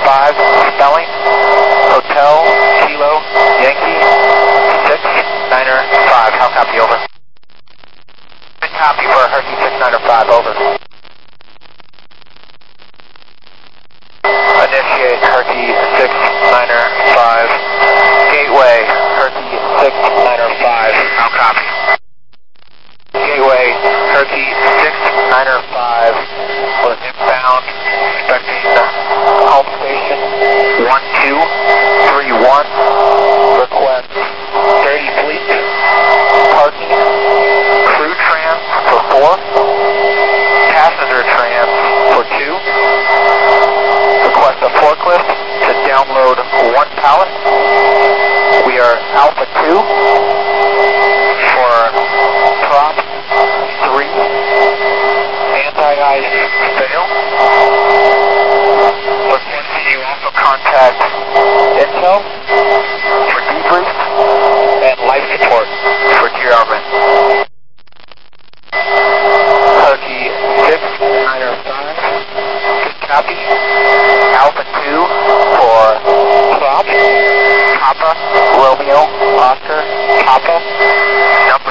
5, spelling, Hotel, Kilo, Yankee, 695. How copy, over? Good copy for Herky 695, over. Initiate Herky 695, Gateway, Herky 695, how copy? Gateway, Herky 695, we're inbound, expecting home station 1231, request 30 fleet, parking, crew trans for 4, passenger trans for 2, request a forklift to download 1 pallet. We are Alpha 2 for prop 3, anti-ice fail. Requesting you also contact Intel for debrief and life support for GRMN. Herky 695, good copy. Alpha 2 for prop, Papa, Romeo, Oscar, Papa,